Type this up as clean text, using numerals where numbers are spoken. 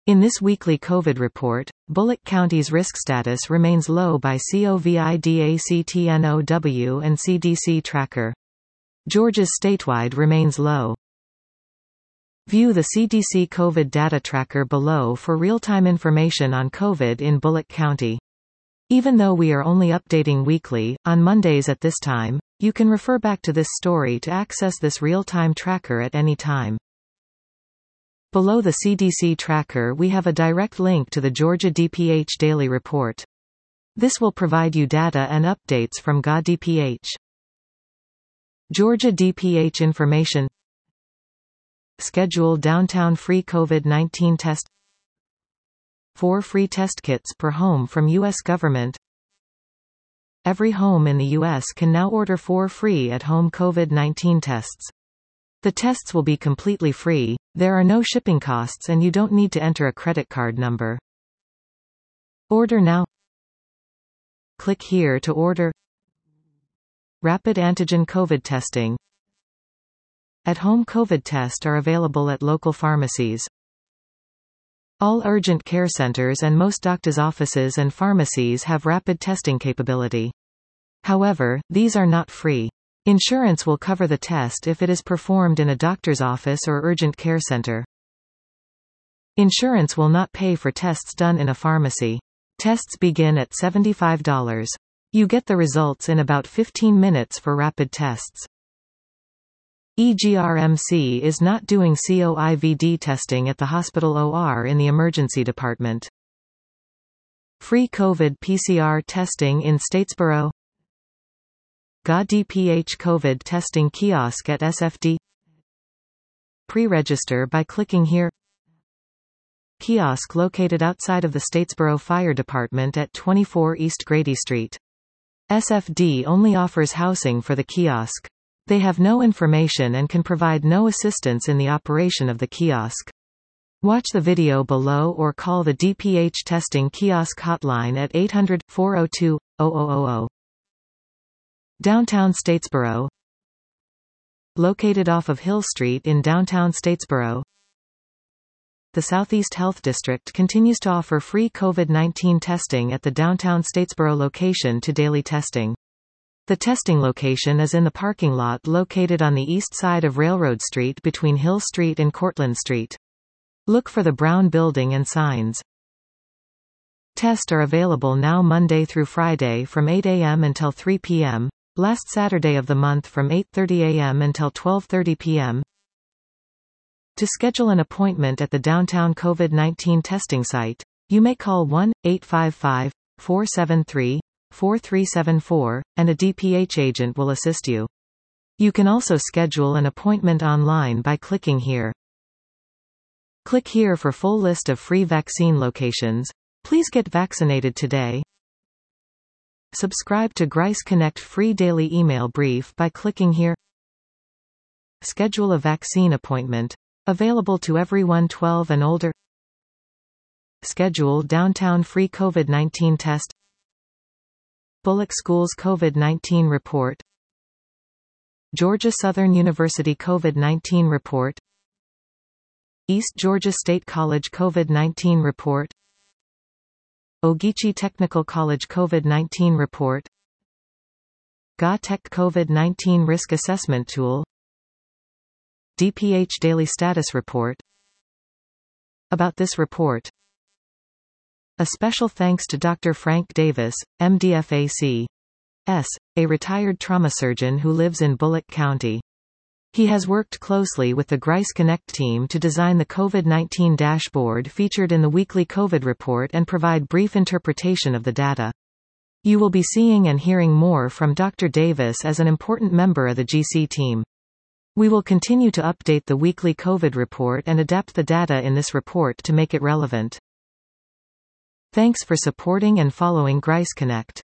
In this weekly COVID report, Bullock County's risk status remains low by COVID-19 and CDC tracker. Georgia's statewide remains low. View the CDC COVID data tracker below for real-time information on COVID in Bullock County. Even though we are only updating weekly, on Mondays at this time, you can refer back to this story to access this real-time tracker at any time. Below the CDC tracker we have a direct link to the Georgia DPH Daily Report. This will provide you data and updates from GA-DPH. Georgia DPH information. Schedule downtown free COVID-19 test. 4 free test kits per home from U.S. government. Every home in the U.S. can now order 4 free at-home COVID-19 tests. The tests will be completely free, there are no shipping costs and you don't need to enter a credit card number. Order now. Click here to order. Rapid antigen COVID testing. At-home COVID tests are available at local pharmacies. All urgent care centers and most doctors' offices and pharmacies have rapid testing capability. However, these are not free. Insurance will cover the test if it is performed in a doctor's office or urgent care center. Insurance will not pay for tests done in a pharmacy. Tests begin at $75. You get the results in about 15 minutes for rapid tests. EGRMC is not doing COVID testing at the hospital OR in the emergency department. Free COVID PCR testing in Statesboro. GA-DPH COVID testing kiosk at SFD. Pre-register by clicking here. Kiosk located outside of the Statesboro Fire Department at 24 East Grady Street. SFD only offers housing for the kiosk. They have no information and can provide no assistance in the operation of the kiosk. Watch the video below or call the DPH testing kiosk hotline at 800-402-0000. Downtown Statesboro. Located off of Hill Street in downtown Statesboro. The Southeast Health District continues to offer free COVID-19 testing at the downtown Statesboro location to daily testing. The testing location is in the parking lot located on the east side of Railroad Street between Hill Street and Cortlandt Street. Look for the brown building and signs. Tests are available now Monday through Friday from 8 a.m. until 3 p.m., last Saturday of the month from 8:30 a.m. until 12:30 p.m. To schedule an appointment at the downtown COVID-19 testing site, you may call 1-855-473-4374, and a DPH agent will assist you. You can also schedule an appointment online by clicking here. Click here for full list of free vaccine locations. Please get vaccinated today. Subscribe to Grice Connect free daily email brief by clicking here. Schedule a vaccine appointment. Available to everyone 12 and older. Schedule downtown free COVID-19 test. Bullock Schools COVID-19 report. Georgia Southern University COVID-19 report. East Georgia State College COVID-19 report. Ogeechee Technical College COVID-19 report. GA-Tech COVID-19 Risk Assessment Tool. DPH Daily Status Report. About this report. A special thanks to Dr. Frank Davis, MD-FAC. A retired trauma surgeon who lives in Bullock County. He has worked closely with the Grice Connect team to design the COVID-19 dashboard featured in the weekly COVID report and provide brief interpretation of the data. You will be seeing and hearing more from Dr. Davis as an important member of the GC team. We will continue to update the weekly COVID report and adapt the data in this report to make it relevant. Thanks for supporting and following Grice Connect.